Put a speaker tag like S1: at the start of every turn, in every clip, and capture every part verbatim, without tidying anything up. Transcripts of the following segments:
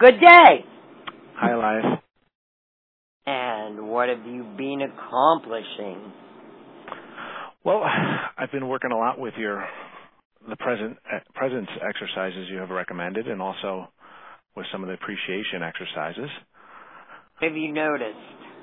S1: Good day.
S2: Hi, Elias.
S1: And what have you been accomplishing?
S2: Well, I've been working a lot with your the present uh, presence exercises you have recommended, and also with some of the appreciation exercises.
S1: Have you noticed?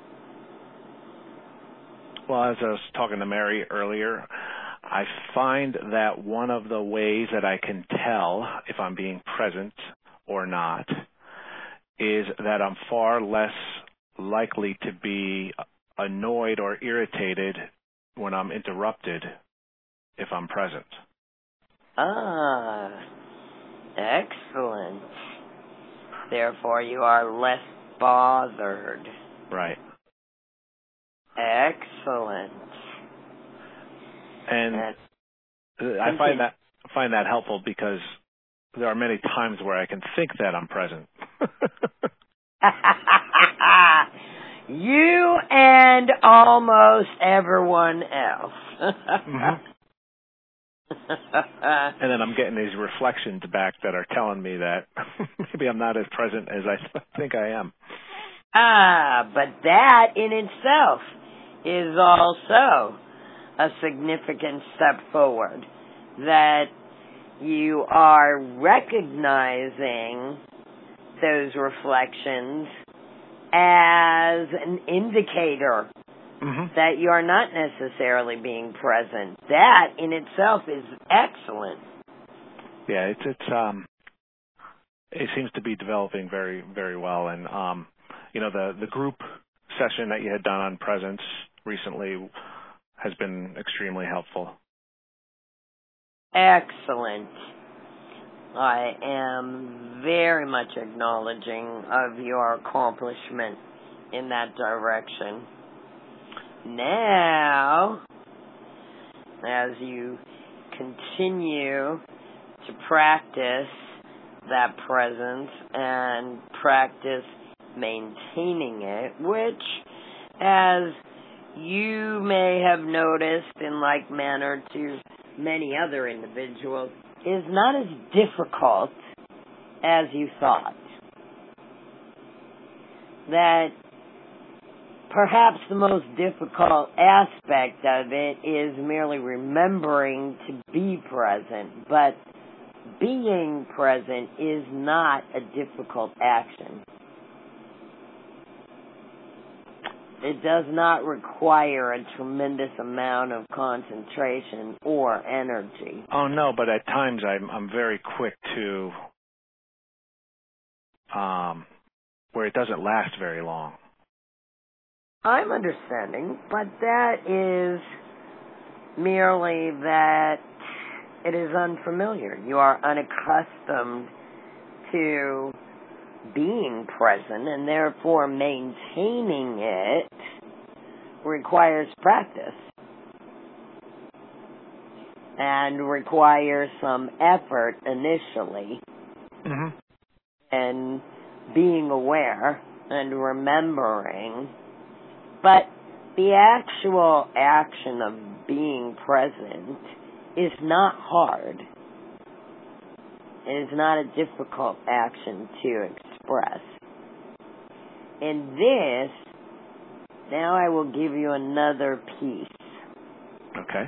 S2: Well, as I was talking to Mary earlier, I find that one of the ways that I can tell if I'm being present or not is that I'm far less likely to be annoyed or irritated when I'm interrupted if I'm present.
S1: Ah, excellent. Therefore, you are less bothered.
S2: Right.
S1: Excellent.
S2: And
S1: That's
S2: I find that find that helpful because there are many times where I can think that I'm present.
S1: You and almost everyone else.
S2: Mm-hmm. And then I'm getting these reflections back that are telling me that maybe I'm not as present as I th- think I am.
S1: Ah, but that in itself is also a significant step forward, that you are recognizing those reflections as an indicator mm-hmm. that you are not necessarily being present. That in itself is excellent.
S2: Yeah, it's it's um it seems to be developing very very well, and um you know the the group session that you had done on presence recently has been extremely helpful.
S1: Excellent. I am very much acknowledging of your accomplishment in that direction. Now, as you continue to practice that presence and practice maintaining it, which, as you may have noticed in like manner to many other individuals, is not as difficult as you thought. That perhaps the most difficult aspect of it is merely remembering to be present, but being present is not a difficult action. It does not require a tremendous amount of concentration or energy.
S2: Oh no, but at times I'm I'm very quick to um where it doesn't last very long.
S1: I'm understanding, but that is merely that it is unfamiliar. You are unaccustomed to being present, and therefore maintaining it requires practice and requires some effort initially,
S2: mm-hmm.
S1: and being aware and remembering. But the actual action of being present is not hard. It is not a difficult action to express. In this, now I will give you another piece.
S2: Okay.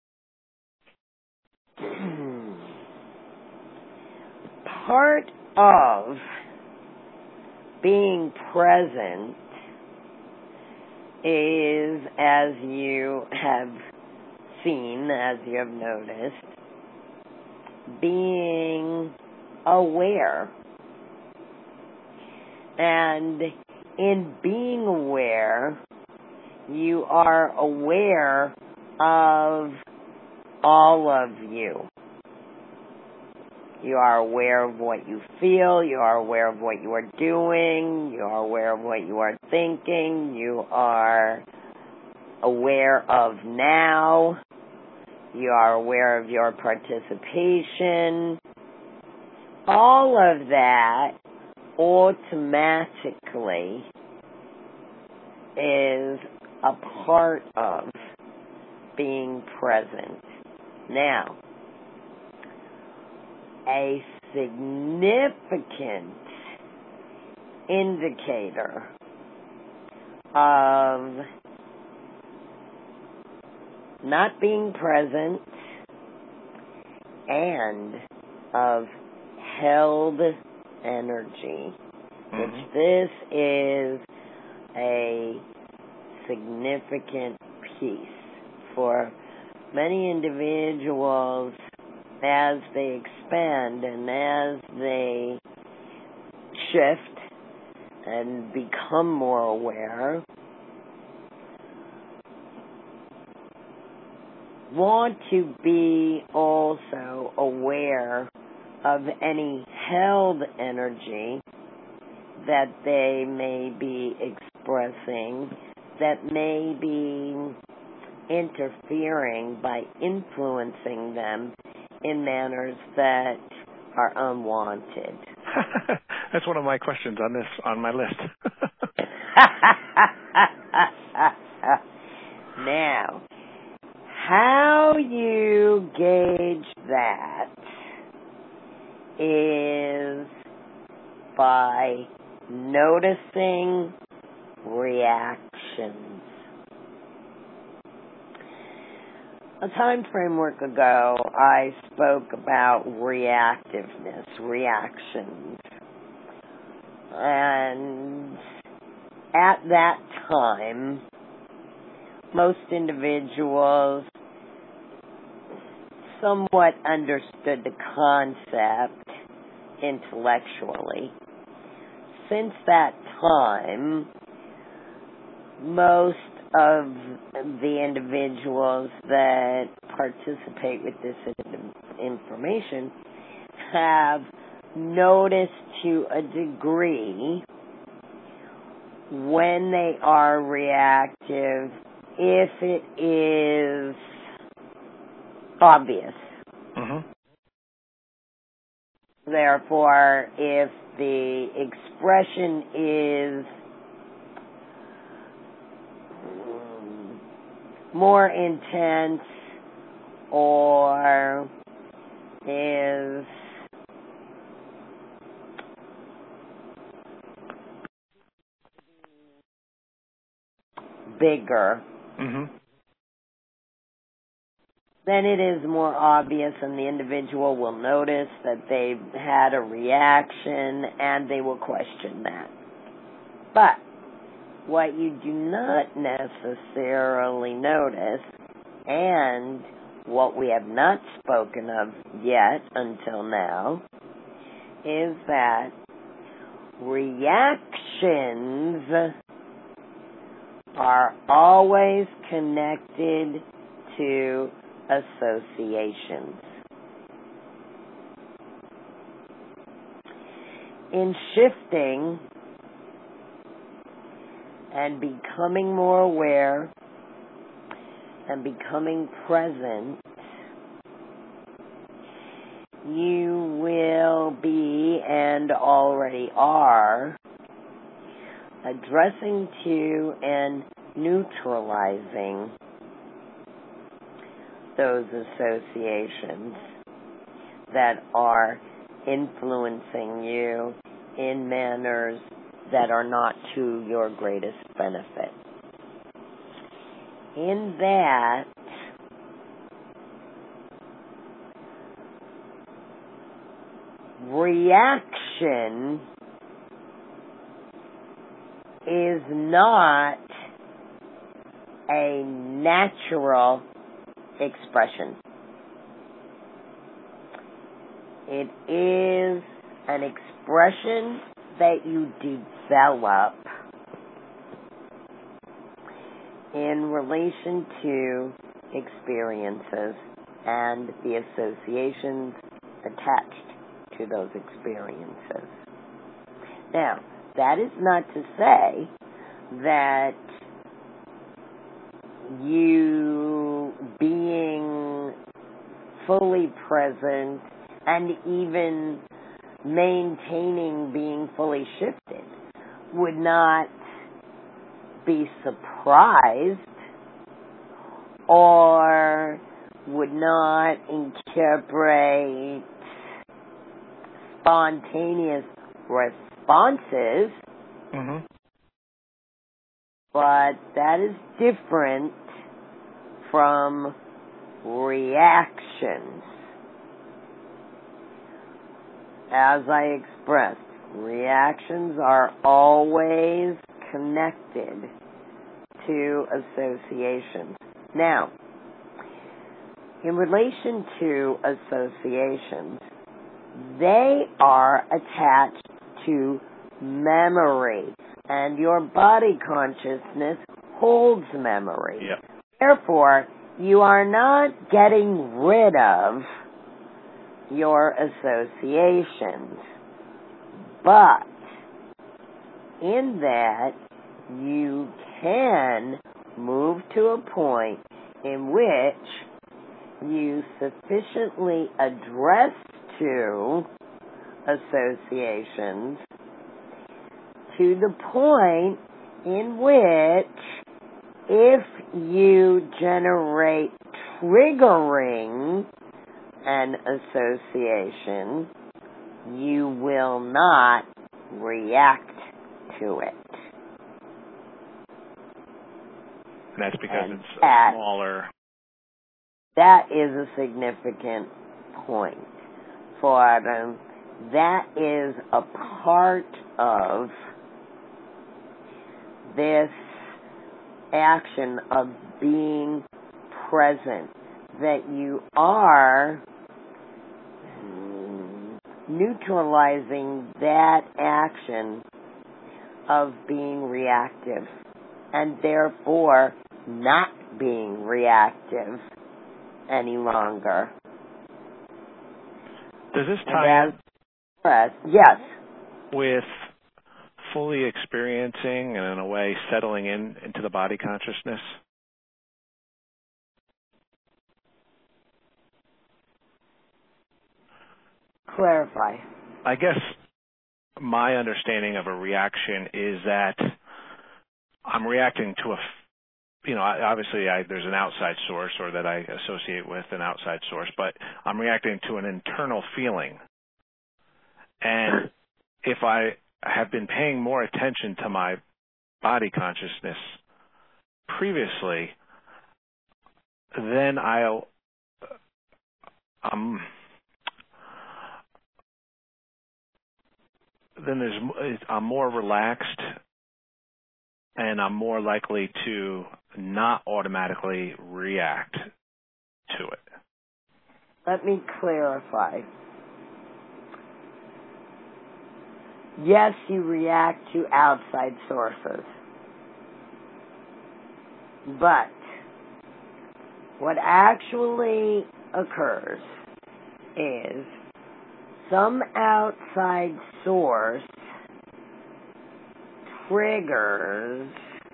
S1: Part of being present is, as you have seen, as you have noticed, being aware. And in being aware, you are aware of all of you. You are aware of what you feel. You are aware of what you are doing. You are aware of what you are thinking. You are aware of now. You are aware of your participation. All of that automatically is a part of being present. Now, a significant indicator of not being present and of held energy,
S2: Mm-hmm.
S1: which this is a significant piece for many individuals as they expand and as they shift and become more aware. Want to be also aware of any held energy that they may be expressing that may be interfering by influencing them in manners that are unwanted.
S2: That's one of my questions on this on my list.
S1: Now, how you gauge that is by noticing reactions. A time framework ago, I spoke about reactiveness, reactions. And at that time, most individuals somewhat understood the concept intellectually. Since that time, most of the individuals that participate with this information have noticed to a degree when they are reactive if it is obvious.
S2: Mm-hmm.
S1: Therefore, if the expression is more intense or is bigger,
S2: Mm-hmm.
S1: then it is more obvious and the individual will notice that they've had a reaction and they will question that. But what you do not necessarily notice, and what we have not spoken of yet until now, is that reactions are always connected to associations. In shifting and becoming more aware and becoming present, you will be and already are addressing to and neutralizing those associations that are influencing you in manners that are not to your greatest benefit. In that, reaction is not a natural expression. It is an expression that you develop in relation to experiences and the associations attached to those experiences. Now, that is not to say that you being fully present and even maintaining being fully shifted would not be surprised or would not incorporate spontaneous responses
S2: Mm-hmm.
S1: But that is different from reactions. As I expressed, reactions are always connected to associations. Now, in relation to associations, they are attached to memory, and your body consciousness holds memory.
S2: Yep.
S1: Therefore, you are not getting rid of your associations, but in that you can move to a point in which you sufficiently address to associations to the point in which if you generate triggering an association, you will not react to it.
S2: And that's because
S1: and
S2: it's
S1: that,
S2: smaller.
S1: That is a significant point for them. That is a part of this action of being present, that you are neutralizing that action of being reactive and therefore not being reactive any longer.
S2: Does this tie in?
S1: Yes.
S2: With fully experiencing and in a way settling in into the body consciousness?
S1: Clarify.
S2: I guess my understanding of a reaction is that I'm reacting to a, you know, obviously I, there's an outside source or that I associate with an outside source, but I'm reacting to an internal feeling. And if I have been paying more attention to my body consciousness previously, then I'll, um, then there's, I'm more relaxed and I'm more likely to not automatically react to it.
S1: Let me clarify. Yes, you react to outside sources. But what actually occurs is some outside source triggers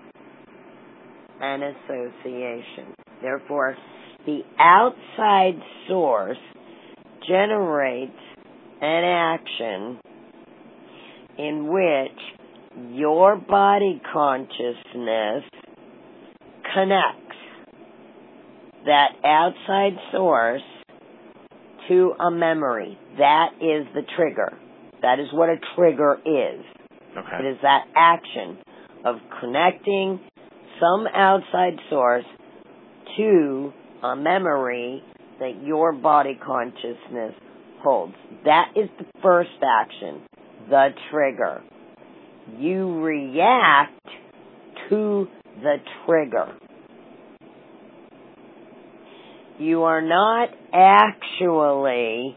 S1: an association. Therefore, the outside source generates an action in which your body consciousness connects that outside source to a memory. That is the trigger. That is what a trigger is.
S2: Okay.
S1: It is that action of connecting some outside source to a memory that your body consciousness holds. That is the first action, the trigger. You react to the trigger. You are not actually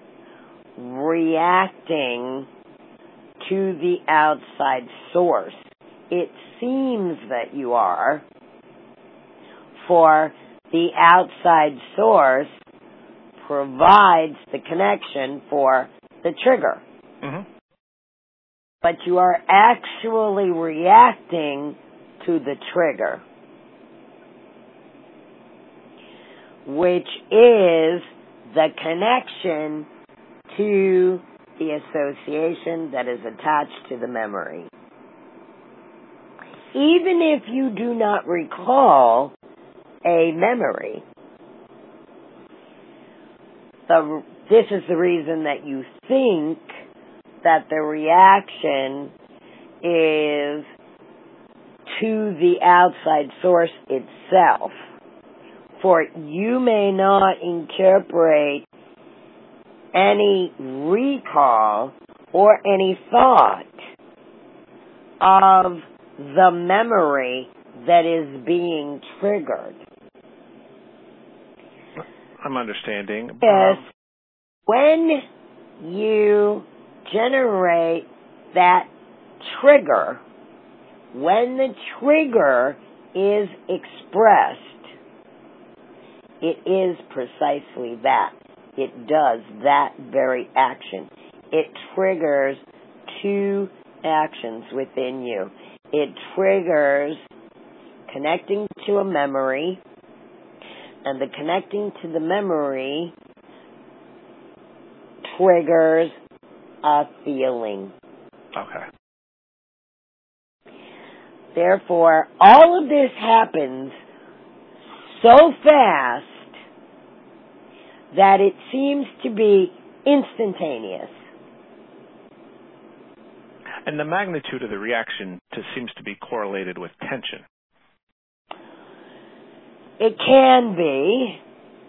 S1: reacting to the outside source. It seems that you are, for the outside source provides the connection for the trigger.
S2: Mm-hmm.
S1: But you are actually reacting to the trigger, which is the connection to the association that is attached to the memory. Even if you do not recall a memory, the, this is the reason that you think that the reaction is to the outside source itself. For you may not incorporate any recall or any thought of the memory that is being triggered.
S2: I'm understanding.
S1: Yes. When you generate that trigger, when the trigger is expressed, it is precisely that. It does that very action. It triggers two actions within you. It triggers connecting to a memory, and the connecting to the memory triggers a feeling.
S2: Okay.
S1: Therefore, all of this happens so fast that it seems to be instantaneous.
S2: And the magnitude of the reaction to, seems to be correlated with tension.
S1: It can be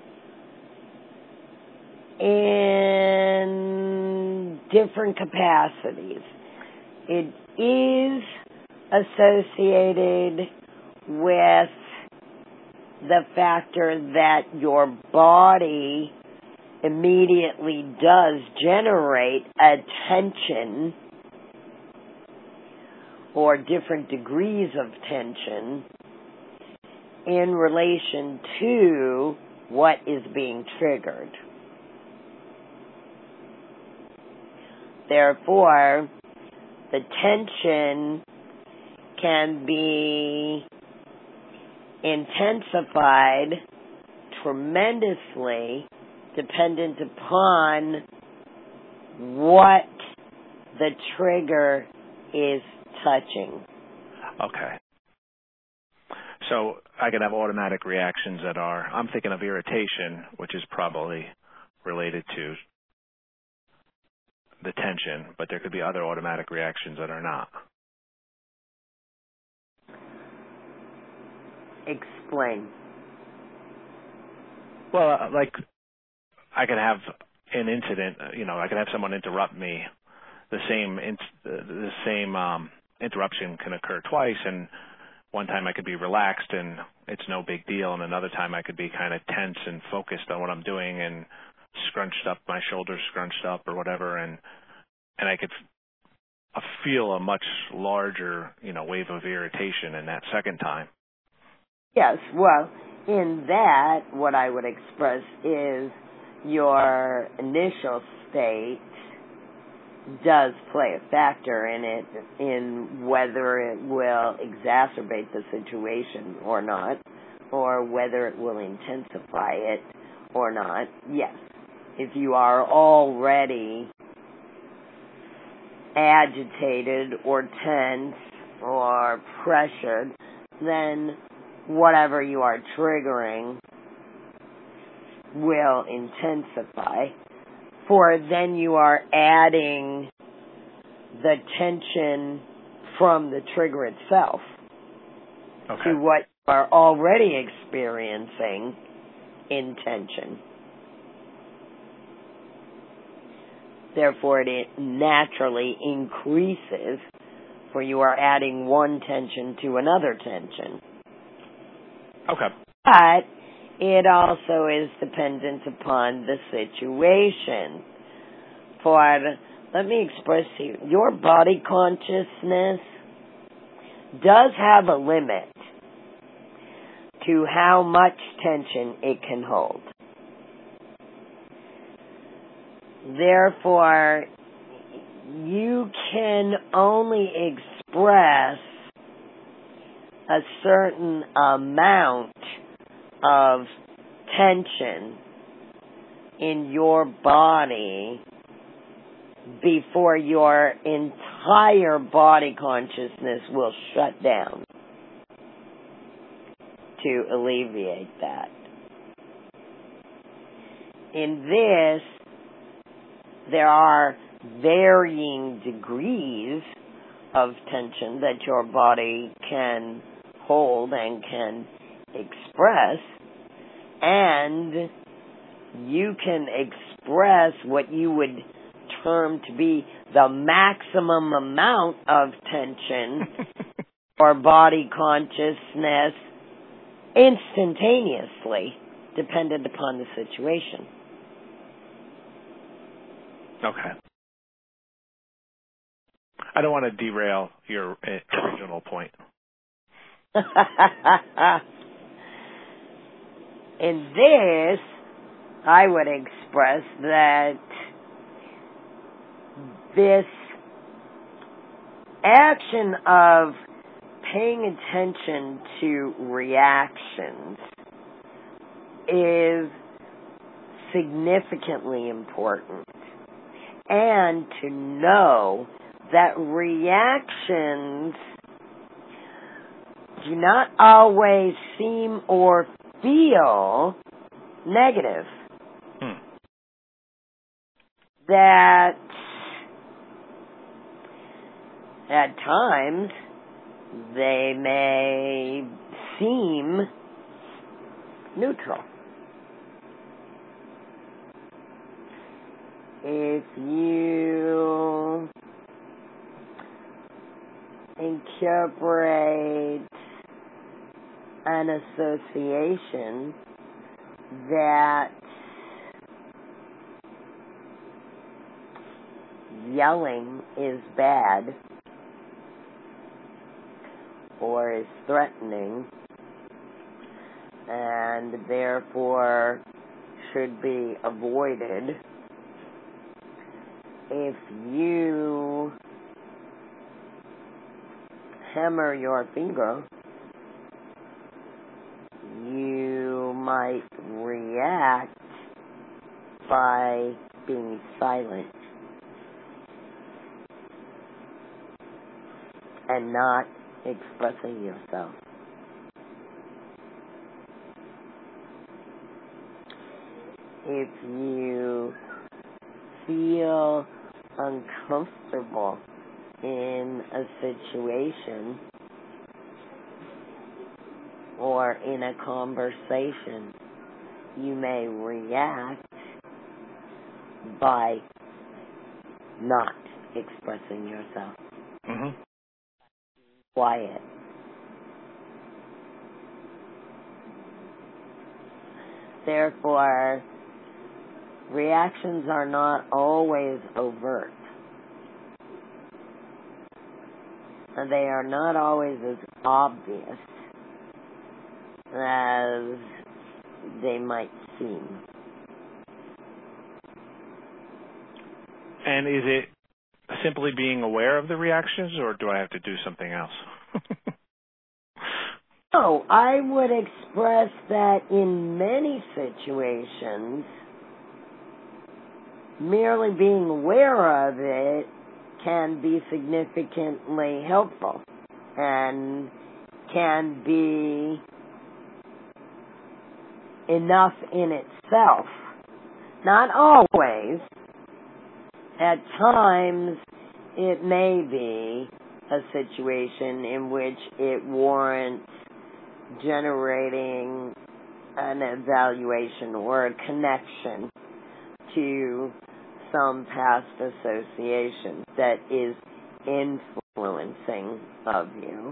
S1: in different capacities. It is associated with the factor that your body immediately does generate a tension or different degrees of tension in relation to what is being triggered. Therefore, the tension can be intensified tremendously dependent upon what the trigger is touching.
S2: Okay. So I could have automatic reactions that are, I'm thinking of irritation, which is probably related to the tension, but there could be other automatic reactions that are not.
S1: Explain.
S2: Well, uh, like I could have an incident, uh, you know, I could have someone interrupt me. The same, in, uh, the same um, interruption can occur twice, and one time I could be relaxed and it's no big deal, and another time I could be kind of tense and focused on what I'm doing and scrunched up, my shoulders scrunched up or whatever, and and I could f- feel a much larger, you know, wave of irritation in that second time.
S1: Yes, well, in that, what I would express is your initial state does play a factor in it, in whether it will exacerbate the situation or not, or whether it will intensify it or not. Yes, if you are already agitated or tense or pressured, then whatever you are triggering will intensify. For then you are adding the tension from the trigger itself
S2: Okay.
S1: to what you are already experiencing in tension. Therefore, it naturally increases, for you are adding one tension to another tension.
S2: Okay.
S1: But it also is dependent upon the situation. For, let me express to you, your body consciousness does have a limit to how much tension it can hold. Therefore, you can only express a certain amount of tension in your body before your entire body consciousness will shut down to alleviate that. In this, there are varying degrees of tension that your body can hold and can express, and you can express what you would term to be the maximum amount of tension or body consciousness instantaneously, dependent upon the situation.
S2: Okay. I don't want to derail your original point.
S1: In this, I would express that this action of paying attention to reactions is significantly important, and to know that reactions do not always seem or feel negative.
S2: Hmm.
S1: That at times they may seem neutral. If you incorporate an association that yelling is bad or is threatening and therefore should be avoided, if you hammer your finger, you might react by being silent and not expressing yourself. If you feel uncomfortable in a situation or in a conversation, you may react by not expressing yourself.
S2: Mm-hmm.
S1: Quiet. Therefore, reactions are not always overt. And they are not always as obvious as they might seem.
S2: And is it simply being aware of the reactions, or do I have to do something else?
S1: No, I would express that in many situations, merely being aware of it can be significantly helpful and can be enough in itself. Not always. At times, it may be a situation in which it warrants generating an evaluation or a connection to some past association that is influencing of you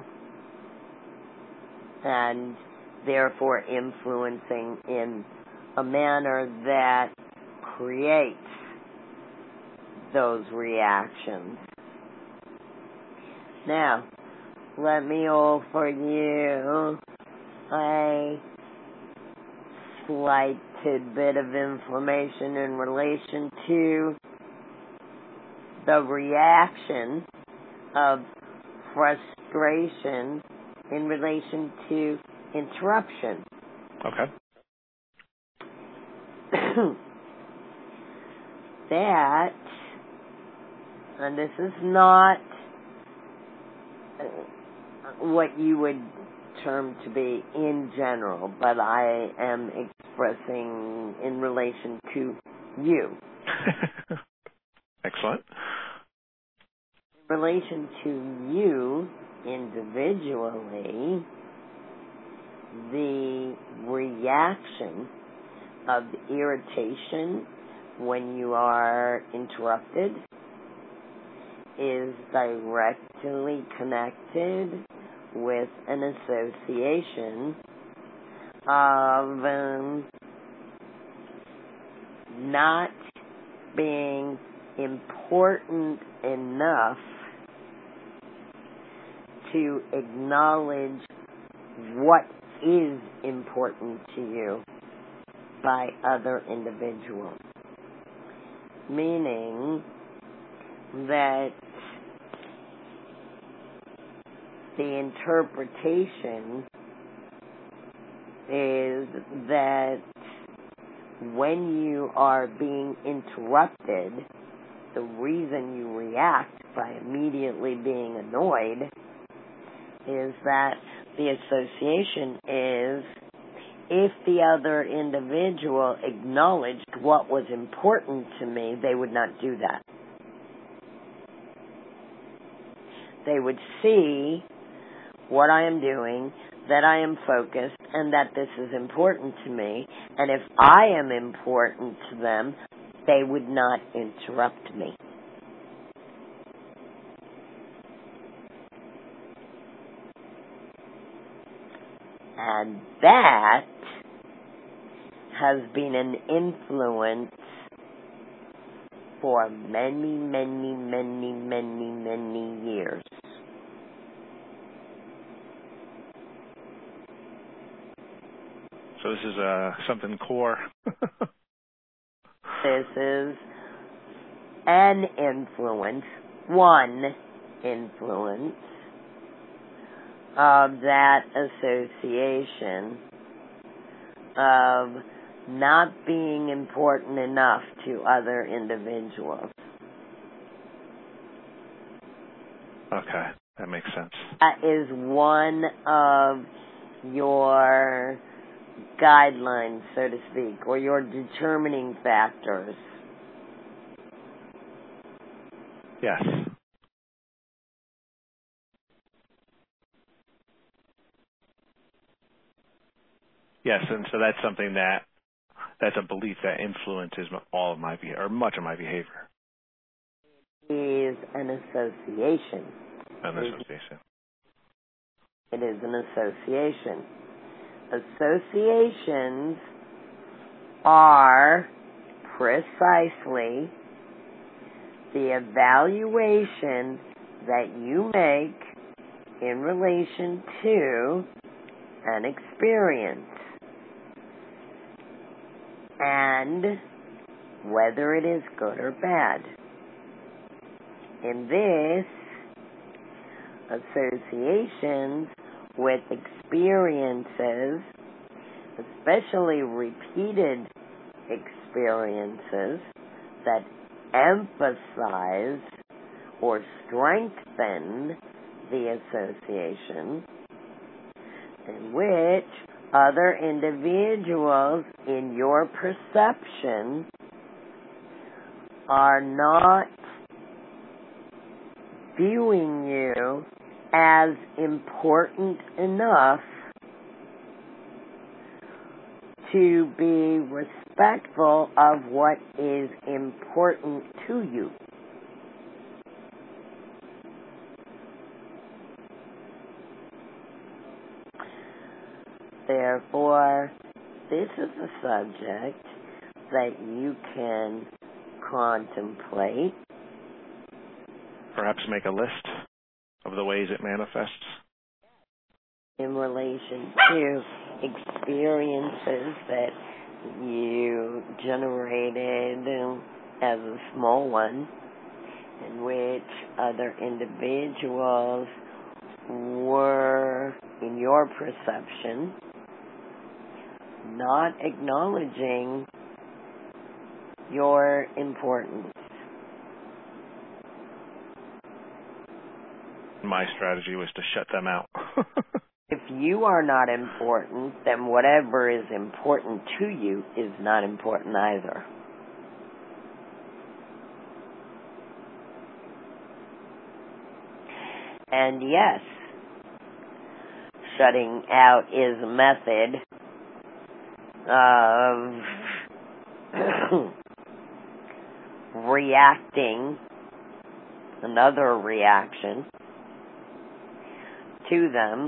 S1: and therefore influencing in a manner that creates those reactions. Now, let me offer you a slight tidbit of information in relation to the reaction of frustration in relation to interruption.
S2: Okay.
S1: That, and this is not what you would term to be in general, but I am expressing in relation to you.
S2: Excellent.
S1: relation to you individually, the reaction of irritation when you are interrupted is directly connected with an association of um, not being important enough to acknowledge what is important to you by other individuals. Meaning that the interpretation is that when you are being interrupted, the reason you react by immediately being annoyed is that the association is if the other individual acknowledged what was important to me, they would not do that. They would see what I am doing, that I am focused, and that this is important to me. And if I am important to them, they would not interrupt me. And that has been an influence for many, many, many, many, many years.
S2: So this is uh, something core.
S1: This is an influence, one influence of that association of not being important enough to other individuals.
S2: Okay, that makes sense.
S1: That is one of your guidelines, so to speak, or your determining factors.
S2: Yes. Yes, and so that's something that, that's a belief that influences all of my behavior, or much of my behavior.
S1: Is an association.
S2: An association.
S1: It is an association. Associations are precisely the evaluation that you make in relation to an experience and whether it is good or bad. In this, associations with experiences, especially repeated experiences that emphasize or strengthen the association, in which other individuals in your perception are not viewing you as important enough to be respectful of what is important to you. Therefore, this is a subject that you can contemplate.
S2: Perhaps make a list of the ways it manifests.
S1: In relation to experiences that you generated as a small one, in which other individuals were, in your perception, not acknowledging your importance.
S2: My strategy was to shut them out.
S1: If you are not important, then whatever is important to you is not important either. And yes, shutting out is a method of reacting, another reaction to them,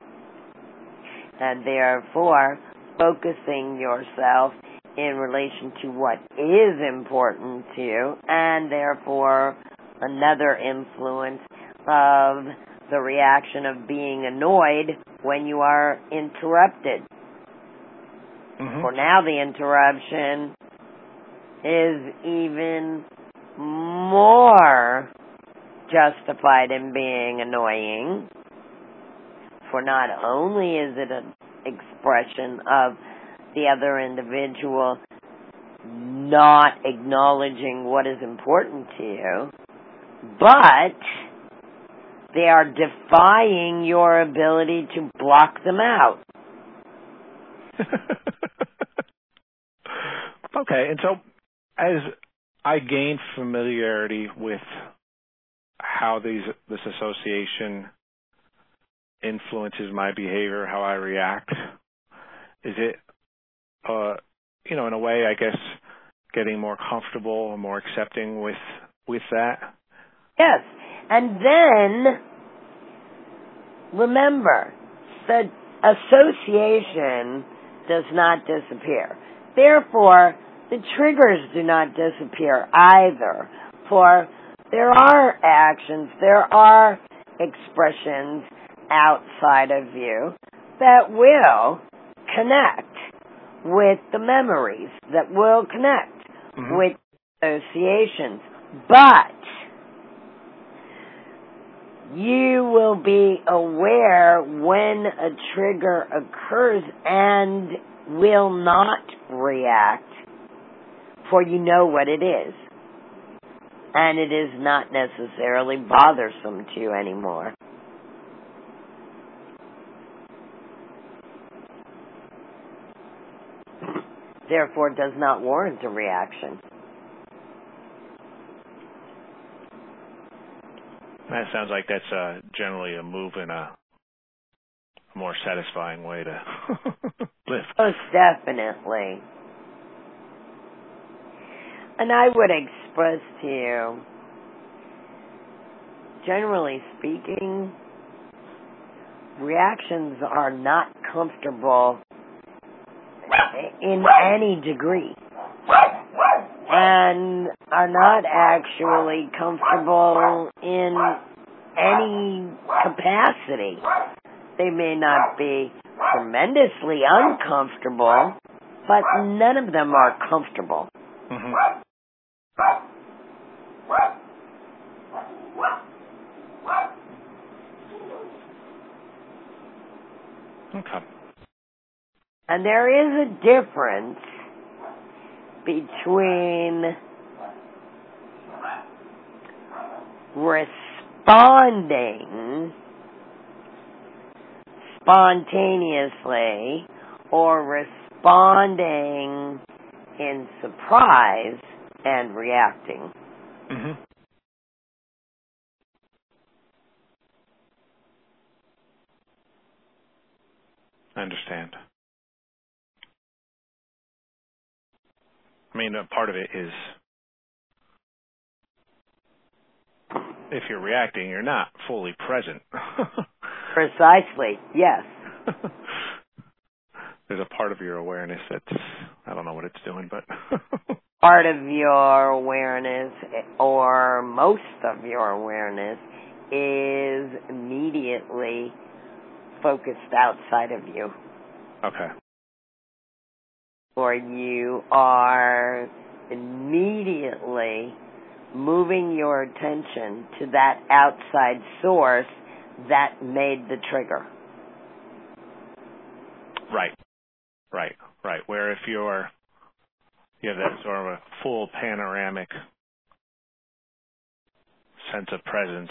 S1: and therefore focusing yourself in relation to what is important to you, and therefore another influence of the reaction of being annoyed when you are interrupted.
S2: Mm-hmm.
S1: For now, the interruption is even more justified in being annoying, for not only is it an expression of the other individual not acknowledging what is important to you, but they are defying your ability to block them out.
S2: Okay, and so as I gain familiarity with how these this association influences my behavior, how I react, is it, uh, you know, in a way, I guess, getting more comfortable and more accepting with with that?
S1: Yes, and then remember that association does not disappear. Therefore, the triggers do not disappear either. For there are actions, there are expressions outside of you that will connect with the memories, that will connect
S2: mm-hmm.
S1: with associations. But you will be aware when a trigger occurs and will not react, for you know what it is. And it is not necessarily bothersome to you anymore. Therefore, it does not warrant a reaction.
S2: That sounds like that's uh, generally a move in a more satisfying way to live.
S1: Most definitely. And I would express to you, generally speaking, reactions are not comfortable in any degree, and are not actually comfortable in any capacity. They may not be tremendously uncomfortable, but none of them are comfortable.
S2: Mm-hmm. Okay.
S1: And there is a difference between responding spontaneously or responding in surprise and reacting.
S2: Mm-hmm. I understand. I mean, a part of it is if you're reacting, you're not fully present.
S1: Precisely, yes.
S2: There's a part of your awareness that's, I don't know what it's doing, but...
S1: part of your awareness, or most of your awareness, is immediately focused outside of you.
S2: Okay.
S1: Or you are immediately moving your attention to that outside source that made the trigger.
S2: Right. Right. Right. Where if you're, you have that sort of a full panoramic sense of presence.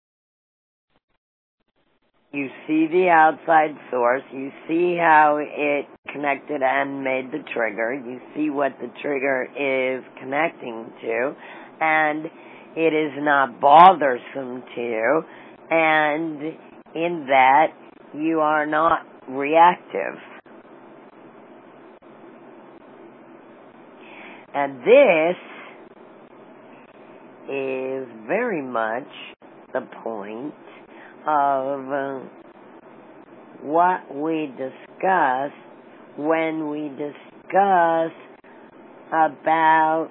S1: You see the outside source, you see how it connected and made the trigger, you see what the trigger is connecting to, and it is not bothersome to you. And in that, you are not reactive. And this is very much the point of uh, what we discuss when we discuss about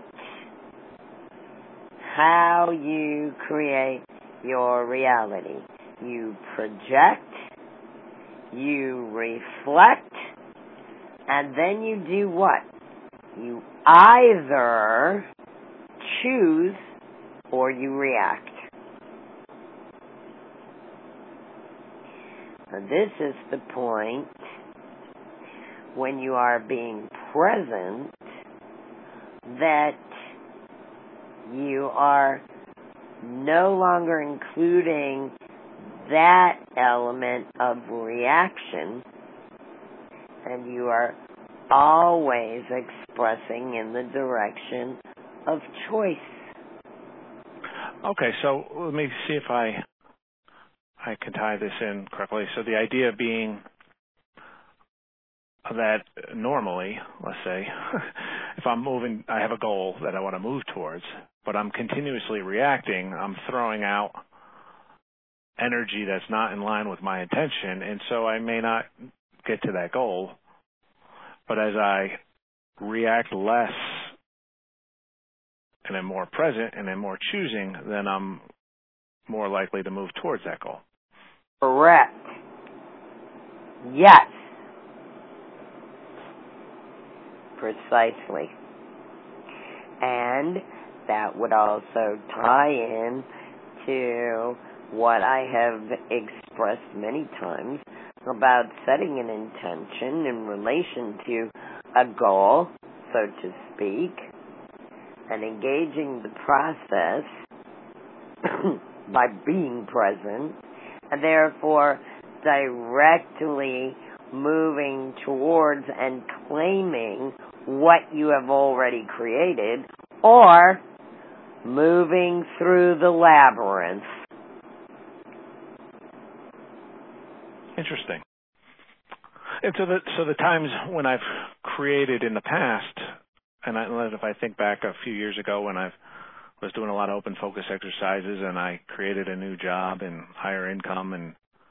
S1: how you create your reality. You project, you reflect, and then you do what? You either choose or you react. Now, this is the point when you are being present that you are no longer including that element of reaction, and you are always expressing in the direction of choice.
S2: Okay, so let me see if I I can tie this in correctly. So the idea being that normally, let's say, if I'm moving, I have a goal that I want to move towards, but I'm continuously reacting, I'm throwing out energy that's not in line with my intention, and so I may not get to that goal. But as I react less and am more present and am more choosing, then I'm more likely to move towards that goal.
S1: Correct. Yes. Precisely. And that would also tie in to what I have expressed many times about setting an intention in relation to a goal, so to speak, and engaging the process by being present, and therefore directly moving towards and claiming what you have already created, or moving through the labyrinth.
S2: Interesting. And so the, so the times when I've created in the past, and I, if I think back a few years ago when I was doing a lot of open focus exercises and I created a new job and higher income, and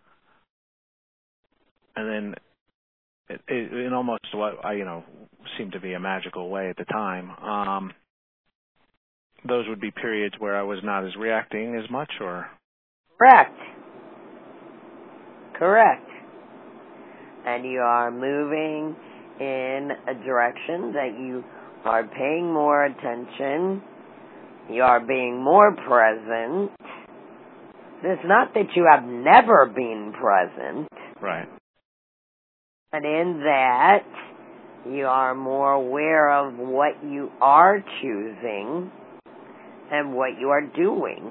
S2: and then it, it, in almost what I, you know, seemed to be a magical way at the time, um, those would be periods where I was not as reacting as much, or?
S1: Correct. Correct. And you are moving in a direction that you are paying more attention, you are being more present. It's not that you have never been present.
S2: Right.
S1: And in that, you are more aware of what you are choosing and what you are doing.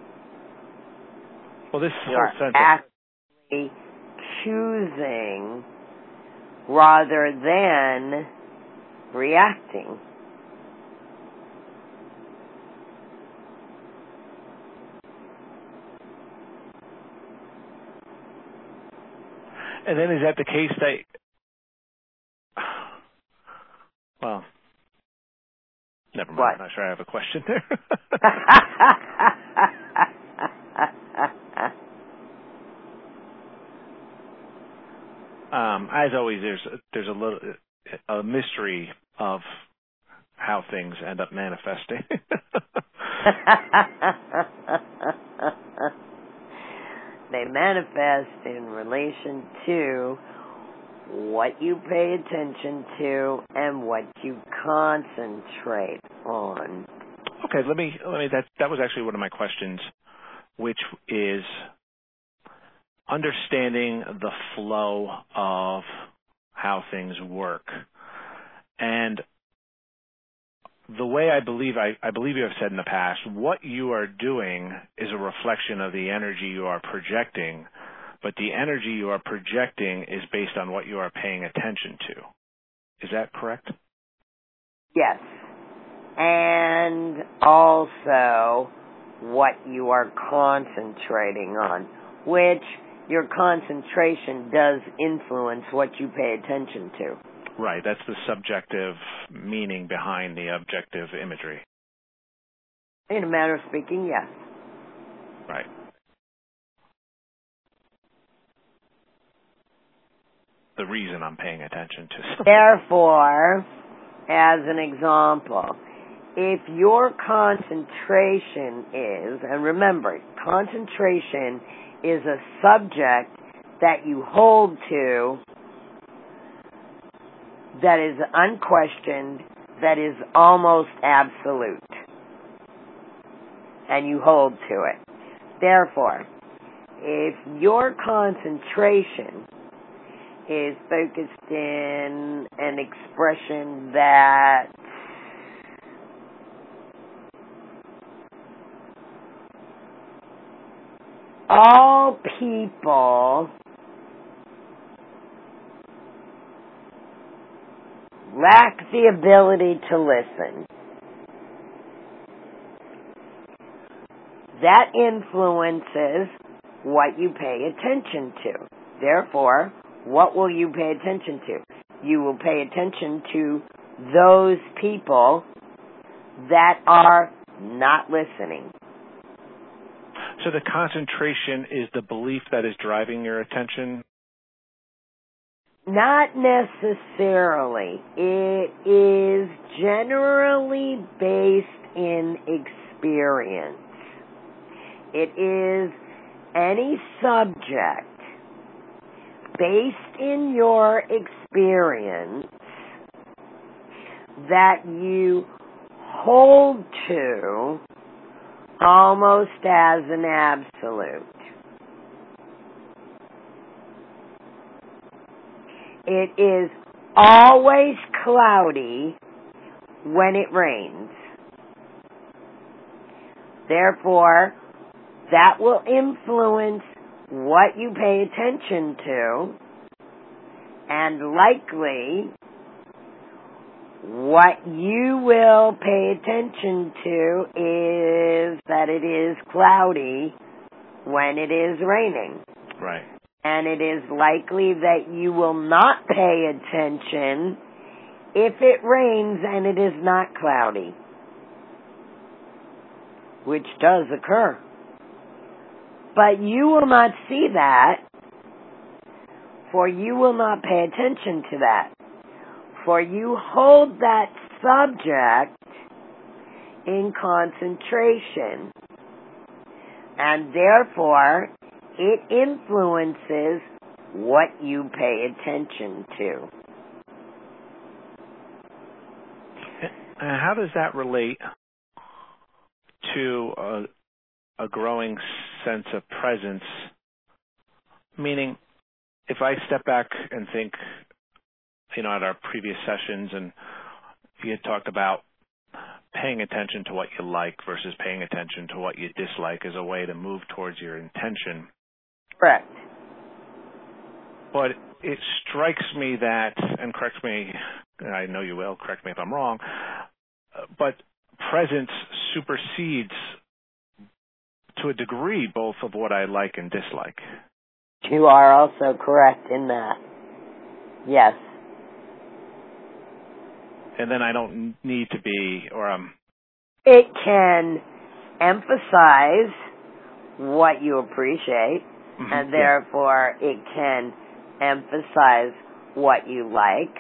S2: Well, this
S1: you
S2: whole
S1: are
S2: sense
S1: actually choosing rather than reacting.
S2: And then is that the case that, well, never mind.
S1: What?
S2: I'm not sure I have a question there. um, as always, there's there's a little a mystery of how things end up manifesting.
S1: They manifest in relation to what you pay attention to and what you concentrate on.
S2: Okay, let me let me that that was actually one of my questions, which is understanding the flow of how things work. And the way I believe I, I believe you have said in the past, what you are doing is a reflection of the energy you are projecting, but the energy you are projecting is based on what you are paying attention to. Is that correct?
S1: Yes. And also what you are concentrating on. which your concentration does influence what you pay attention to.
S2: Right, that's the subjective meaning behind the objective imagery.
S1: In a manner of speaking, yes.
S2: Right. The reason I'm paying attention to something.
S1: Therefore, as an example, if your concentration is, and remember, concentration is a subject that you hold to that is unquestioned, that is almost absolute, and you hold to it. Therefore, if your concentration is focused in an expression that all people lack the ability to listen, that influences what you pay attention to. Therefore, what will you pay attention to? You will pay attention to those people that are not listening.
S2: So the concentration is the belief that is driving your attention?
S1: Not necessarily. It is generally based in experience. It is any subject based in your experience that you hold to almost as an absolute. It is always cloudy when it rains. Therefore, that will influence what you pay attention to, and likely what you will pay attention to is that it is cloudy when it is raining.
S2: Right.
S1: And it is likely that you will not pay attention if it rains and it is not cloudy, which does occur. But you will not see that, for you will not pay attention to that. For you hold that subject in concentration, and therefore it influences what you pay attention to.
S2: And how does that relate to a, a growing sense of presence? Meaning, if I step back and think, you know, at our previous sessions, and you had talked about paying attention to what you like versus paying attention to what you dislike as a way to move towards your intention.
S1: Correct.
S2: But it strikes me that, and correct me, I know you will, correct me if I'm wrong, but presence supersedes to a degree both of what I like and dislike.
S1: You are also correct in that. Yes.
S2: And then I don't need to be, or I'm...
S1: It can emphasize what you appreciate, mm-hmm. and therefore yeah. it can emphasize what you like.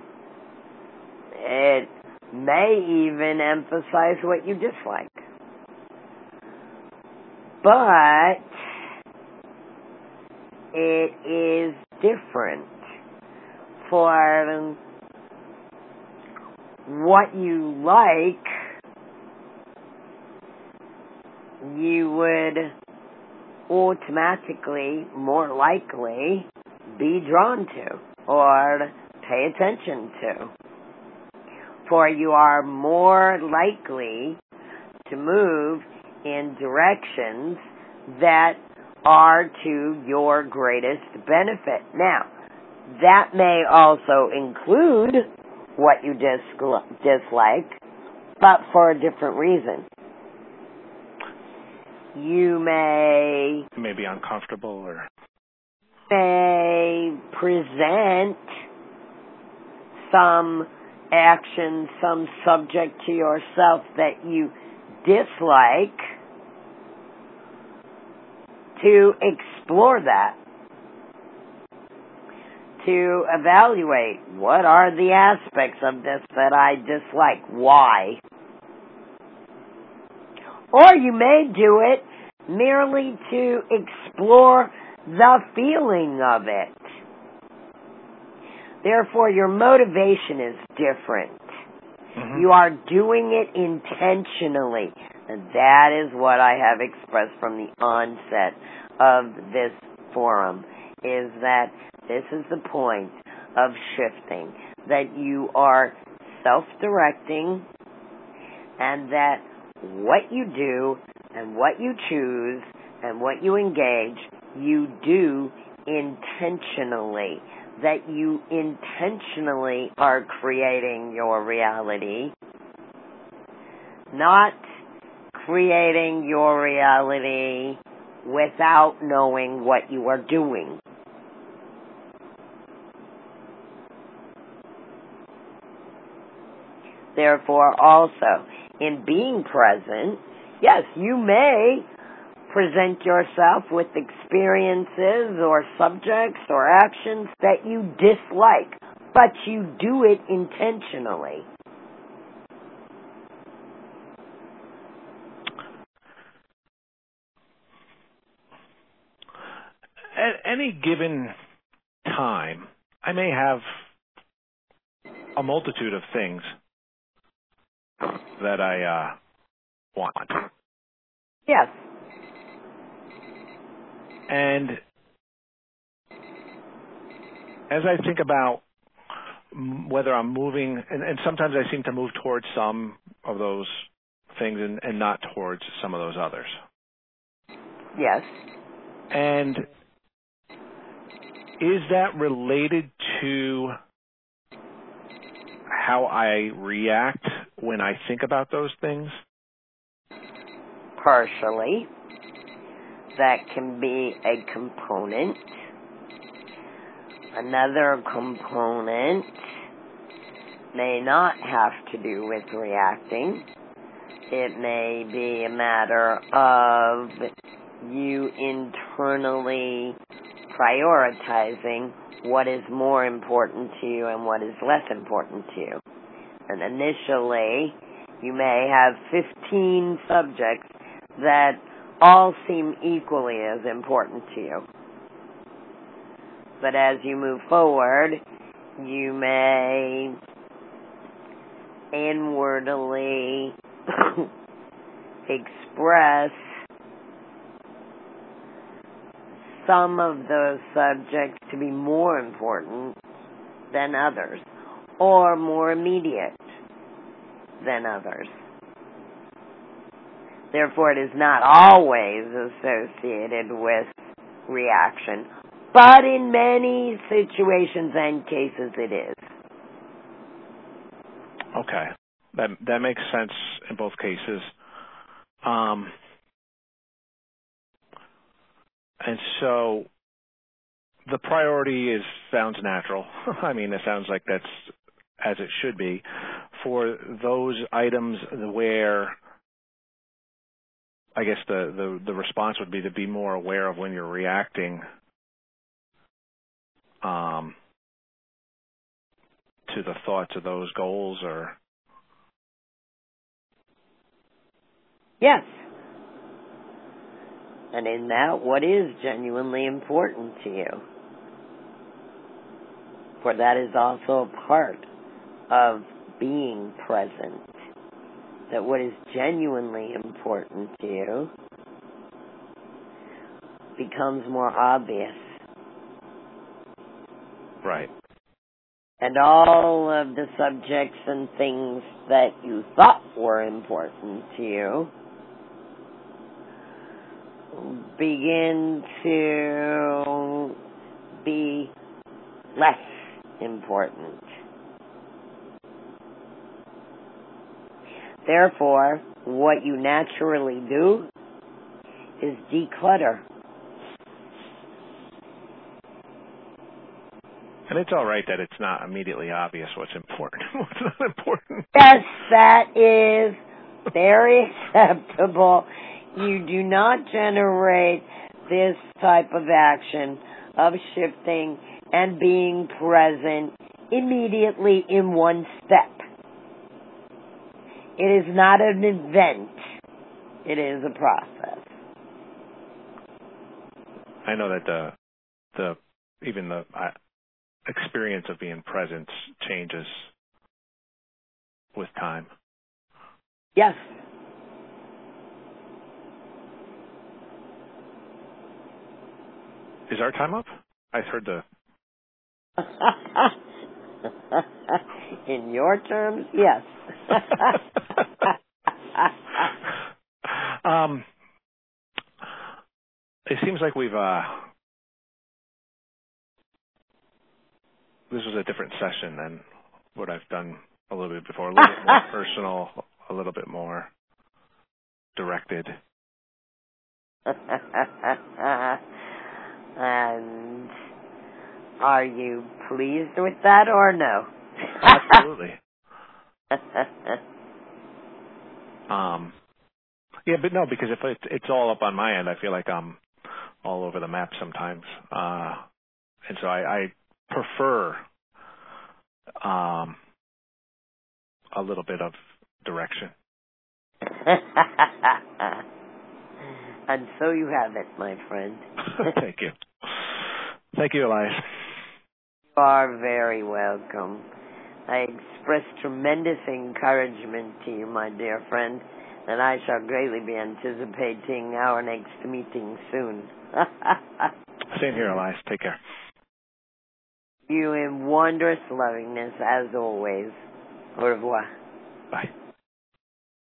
S1: It may even emphasize what you dislike. But it is different. For what you like, you would automatically, more likely, be drawn to or pay attention to. For you are more likely to move in directions that are to your greatest benefit. Now, that may also include what you dislike, but for a different reason. You may...
S2: May be uncomfortable or...
S1: may present some action, some subject to yourself that you dislike, to explore that, to evaluate what are the aspects of this that I dislike, why. Or you may do it merely to explore the feeling of it. Therefore, your motivation is different. Mm-hmm. You are doing it intentionally. And that is what I have expressed from the onset of this forum, is that this is the point of shifting, that you are self-directing, and that what you do and what you choose and what you engage, you do intentionally, that you intentionally are creating your reality, not creating your reality without knowing what you are doing. Therefore, also, in being present, yes, you may present yourself with experiences or subjects or actions that you dislike, but you do it intentionally.
S2: At any given time, I may have a multitude of things that I uh, want.
S1: Yes.
S2: And as I think about whether I'm moving, and, and sometimes I seem to move towards some of those things and, and not towards some of those others.
S1: Yes.
S2: And is that related to how I react when I think about those things?
S1: Partially. That can be a component. Another component may not have to do with reacting. It may be a matter of you internally prioritizing what is more important to you and what is less important to you. And initially, you may have fifteen subjects that all seem equally as important to you. But as you move forward, you may inwardly express some of those subjects to be more important than others, or more immediate than others. Therefore, it is not always associated with reaction, but in many situations and cases it is.
S2: Okay. That that makes sense in both cases. Um, and so the priority is sounds natural. I mean, it sounds like that's as it should be for those items where I guess the, the, the response would be to be more aware of when you're reacting um, to the thoughts of those goals, or
S1: yes. And in that, what is genuinely important to you? For that is also a part of being present. That what is genuinely important to you becomes more obvious.
S2: Right.
S1: And all of the subjects and things that you thought were important to you begin to be less important. Therefore, what you naturally do is declutter.
S2: And it's all right that it's not immediately obvious what's important, what's not important.
S1: Yes, that is very acceptable. You do not generate this type of action of shifting and being present immediately in one step. It is not an event. It is a process.
S2: I know that the the even the uh, experience of being present changes with time.
S1: Yes.
S2: Is our time up? I heard the...
S1: In your terms, yes.
S2: um, it seems like we've... Uh, this was a different session than what I've done a little bit before. A little bit more personal, a little bit more directed.
S1: And are you pleased with that or no?
S2: Absolutely. um, yeah, but no, because if it's, it's all up on my end, I feel like I'm all over the map sometimes. Uh, and so I, I prefer um, a little bit of direction.
S1: And so you have it, my friend.
S2: Thank you. Thank you, Elias.
S1: You are very welcome. I express tremendous encouragement to you, my dear friend, and I shall greatly be anticipating our next meeting soon.
S2: Same here, Elias. Take care.
S1: You in wondrous lovingness, as always. Au revoir.
S2: Bye.